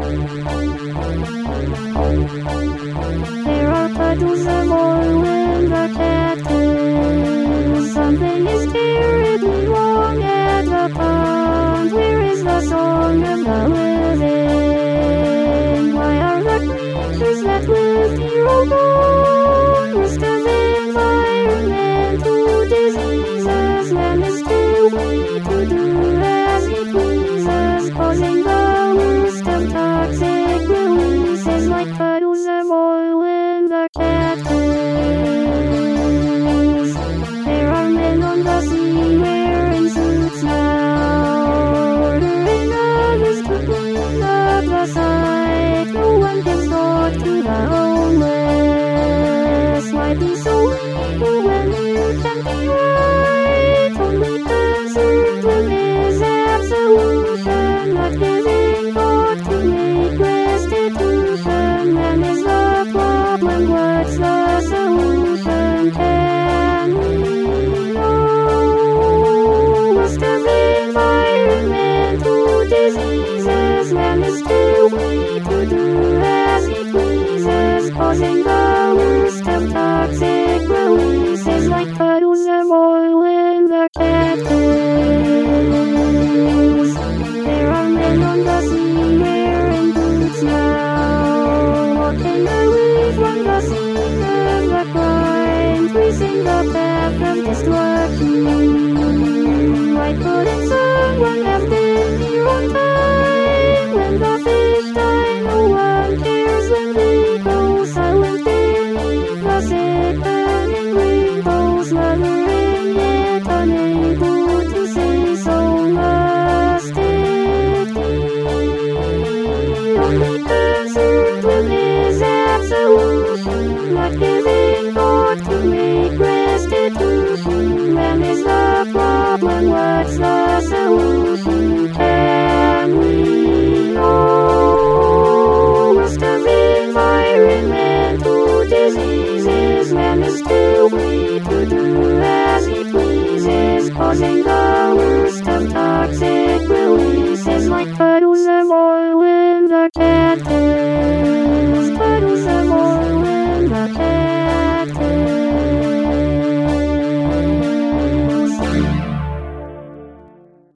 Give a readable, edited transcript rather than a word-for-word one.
There are puddles of oil in the cactus. Something is terribly wrong at the pond. Where is the song of the living? Why are the creatures that live here all gone? Worst of environmental diseases. Man is too free to do as he pleases, causing the worst of toxic releases like puddles of oil in the cactus. There are men on the sea wearing suits now, ordering others to clean up the site. No one gives thought to the homeless. Why be so evil when you can be right? Only concerned with his absolution, not giving thought to make restitution. Man is the problem, what's the solution? Can we know? Worst of environmental diseases. Man is too free to do as he pleases, causing the worst of toxic releases like puddles of oil in the cactus. There are men on the sea wearing boots now, walking away from the scene of the crime, tracing the path of destruction. Why couldn't someone have been here on time? When the fish die, no one cares. When they go silent beneath the sickening rainbow, smothering yet unable to say so. Must it be? Only concerned with his absolution, not giving thought to make restitution. Man is the problem, what's the solution? Can we know? Worst of environmental diseases. Man is too free to do as he pleases, causing the